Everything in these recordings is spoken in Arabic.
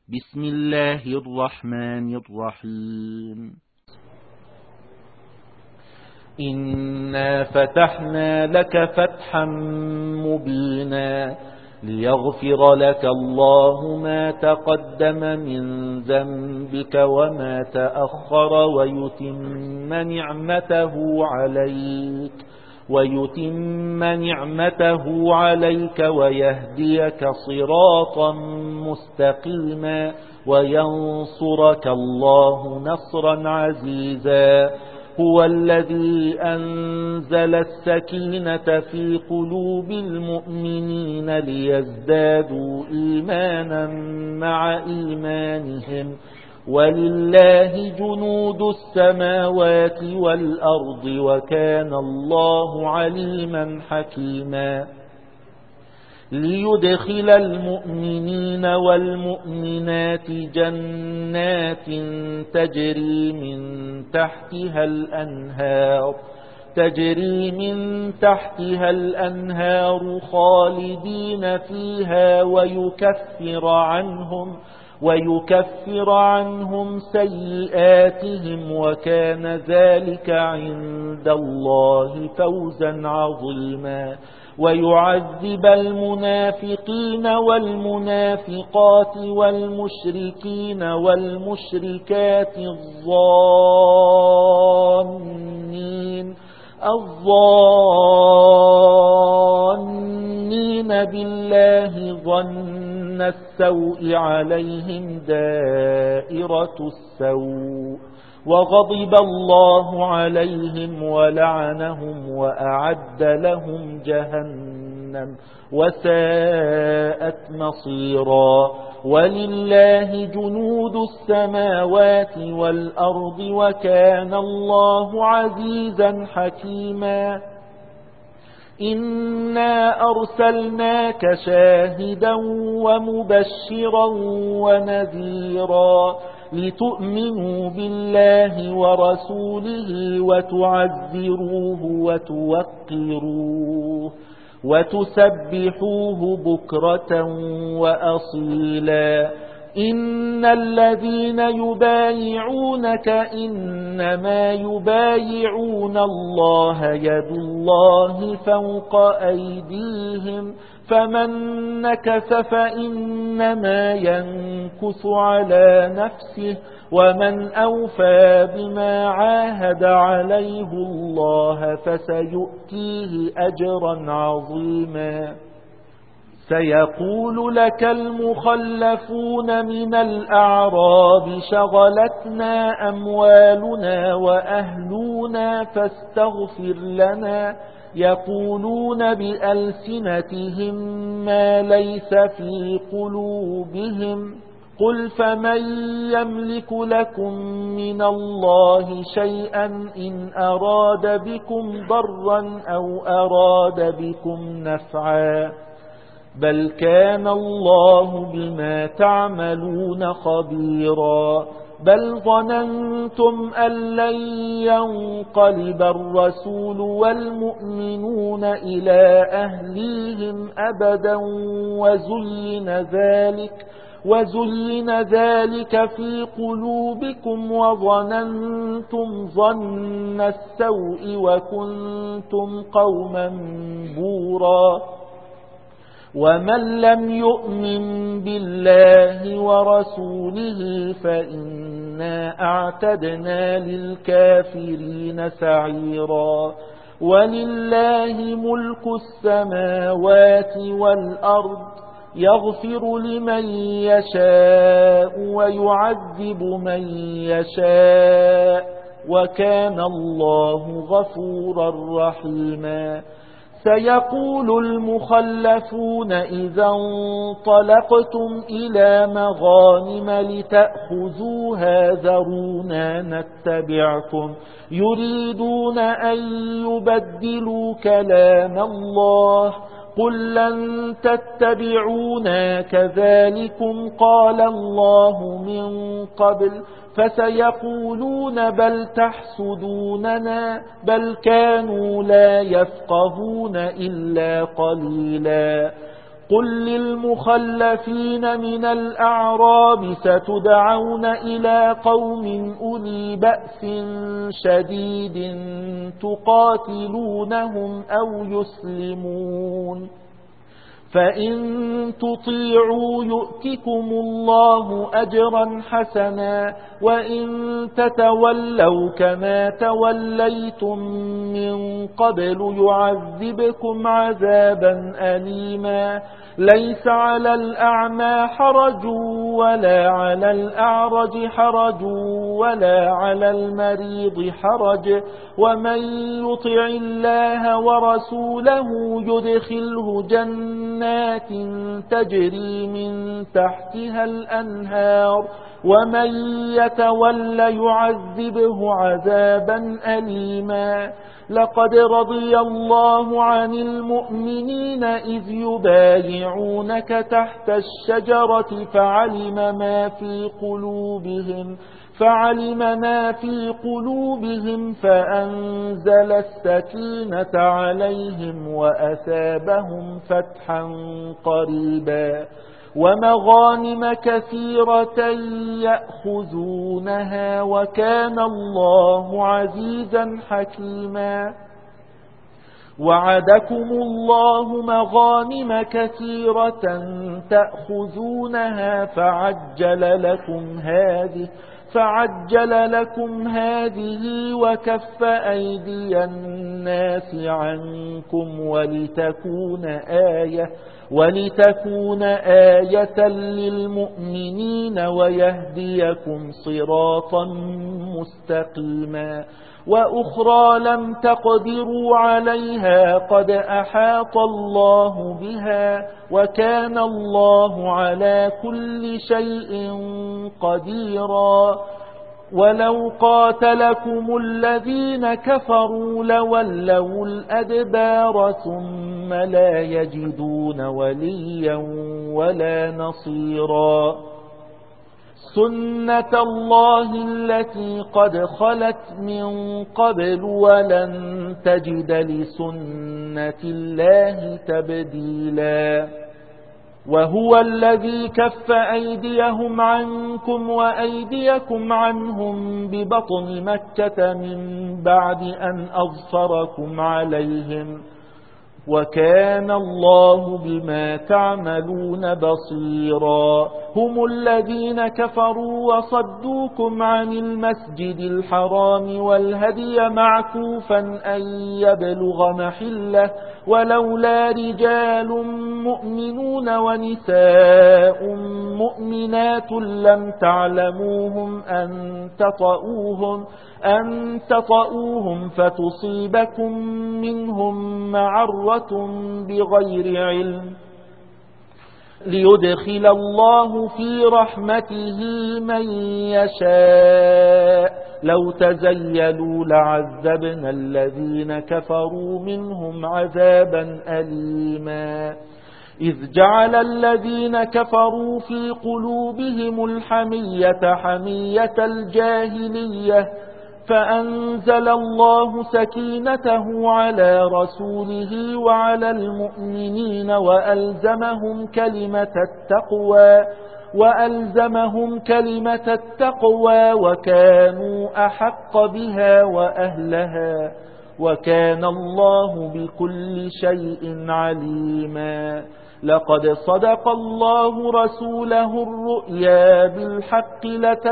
بسم الله الرحمن الرحيم. إنا فتحنا لك فتحا مبينا ليغفر لك الله ما تقدم من ذنبك وما تأخر ويتم نعمته عليك ويهديك صراطا مستقيما وينصرك الله نصرا عزيزا. هو الذي أنزل السكينة في قلوب المؤمنين ليزدادوا إيمانا مع إيمانهم ولله جنود السماوات والأرض وكان الله عليما حكيما. ليدخل المؤمنين والمؤمنات جنات تجري من تحتها الأنهار خالدين فيها ويكفر عنهم سيئاتهم وكان ذلك عند الله فوزا عظيما. ويعذب المنافقين والمنافقات والمشركين والمشركات الظانين بالله ظن السوء عليهم دائرة السوء وغضب الله عليهم ولعنهم وأعد لهم جهنم وساءت مصيرا. ولله جنود السماوات والأرض وكان الله عزيزا حكيما. إنا أرسلناك شاهدا ومبشرا ونذيرا لتؤمنوا بالله ورسوله وتعزروه وتوقروه وتسبحوه بكرة وأصيلا. إن الذين يبايعونك إنما يبايعون الله يد الله فوق أيديهم فمن نكث فإنما ينكث على نفسه ومن أوفى بما عاهد عليه الله فسيؤتيه أجرا عظيما. سيقول لك المخلفون من الأعراب شغلتنا أموالنا وأهلنا فاستغفر لنا يقولون بألسنتهم ما ليس في قلوبهم قل فمن يملك لكم من الله شيئا إن أراد بكم ضرا أو أراد بكم نفعا بل كان الله بما تعملون خبيرا. بل ظننتم أن لن ينقلب الرسول والمؤمنون إلى أهليهم أبدا وزين ذلك في قلوبكم وظننتم ظن السوء وكنتم قوما بورا. ومن لم يؤمن بالله ورسوله فإنا أعتدنا للكافرين سعيرا. ولله ملك السماوات والأرض يغفر لمن يشاء ويعذب من يشاء وكان الله غفورا رحيما. سيقول المخلفون إذا انطلقتم إلى مغانم لتأخذوها ذرونا نتبعكم يريدون أن يبدلوا كلام الله قل لن تتبعونا كذلكم قال الله من قبل فسيقولون بل تحسدوننا بل كانوا لا يفقهون إلا قليلا. قل للمخلفين من الأعراب ستدعون إلى قوم أولي بأس شديد تقاتلونهم أو يسلمون فإن تطيعوا يؤتكم الله أجرا حسنا وإن تتولوا كما توليتم من قبل يعذبكم عذابا أليما ليس على الأعمى حرج ولا على الأعرج حرج ولا على المريض حرج ومن يطع الله ورسوله يدخله جنات تجري من تحتها الأنهار ومن يتول يعذبه عذابا أليما لقد رضي الله عن المؤمنين إذ يبايعونك تحت الشجرة فعلم ما في قلوبهم فأنزل السكينة عليهم وأثابهم فتحا قريبا ومغانم كثيرة يأخذونها وكان الله عزيزا حكيما وعدكم الله مغانم كثيرة تأخذونها فعجل لكم هذه وكف أيدي الناس عنكم ولتكون آية للمؤمنين ويهديكم صراطا مستقيما وأخرى لم تقدروا عليها قد أحاط الله بها وكان الله على كل شيء قديرا ولو قاتلكم الذين كفروا لولوا الأدبار ثم لا يجدون وليا ولا نصيرا سنة الله التي قد خلت من قبل ولن تجد لسنة الله تبديلا وهو الذي كف أيديهم عنكم وأيديكم عنهم ببطن مكة من بعد أن أظفركم عليهم وكان الله بما تعملون بصيرا هم الذين كفروا وصدوكم عن المسجد الحرام والهدي معكوفا أن يبلغ محله ولولا رجال مؤمنون ونساء مؤمنات لم تعلموهم أن تطؤوهم فتصيبكم منهم معرة بغير علم ليدخل الله في رحمته من يشاء لو تزيلوا لعذبنا الذين كفروا منهم عذابا أليما إذ جعل الذين كفروا في قلوبهم الحمية حمية الجاهلية فأنزل الله سكينته على رسوله وعلى المؤمنين وألزمهم كلمة التقوى وكانوا أحق بها وأهلها وكان الله بكل شيء عليما لقد صدق الله رسوله الرؤيا بالحق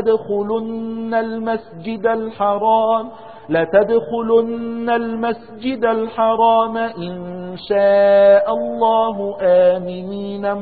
لتدخلن المسجد الحرام إن شاء الله آمنين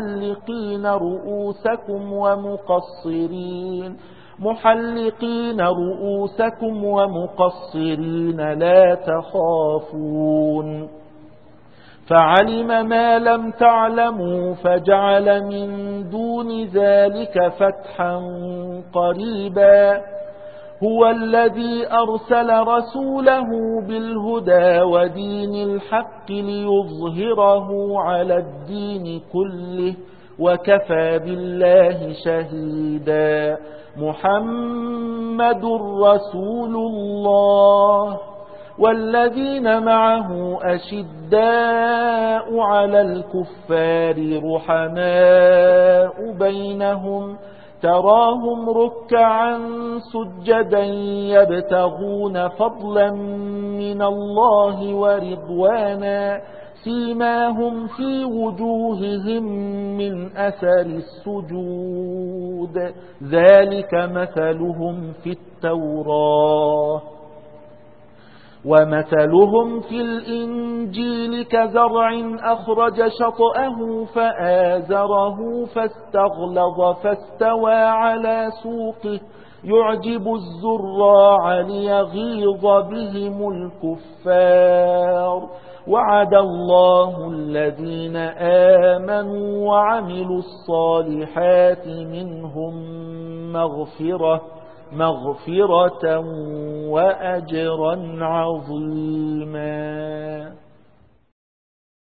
محلقين رؤوسكم ومقصرين لا تخافون فعلم ما لم تعلموا فجعل من دون ذلك فتحا قريبا هو الذي أرسل رسوله بالهدى ودين الحق ليظهره على الدين كله وكفى بالله شهيدا محمد رسول الله والذين معه أشداء على الكفار رحماء بينهم تراهم ركعا سجدا يبتغون فضلا من الله ورضوانا سيماهم في وجوههم من أثر السجود ذلك مثلهم في التوراة ومثلهم في الإنجيل كزرع أخرج شطأه فآزره فاستغلظ فاستوى على سوقه يعجب الزراع ليغيظ بهم الكفار وعد الله الذين آمنوا وعملوا الصالحات منهم مغفرة وأجرا عظيما.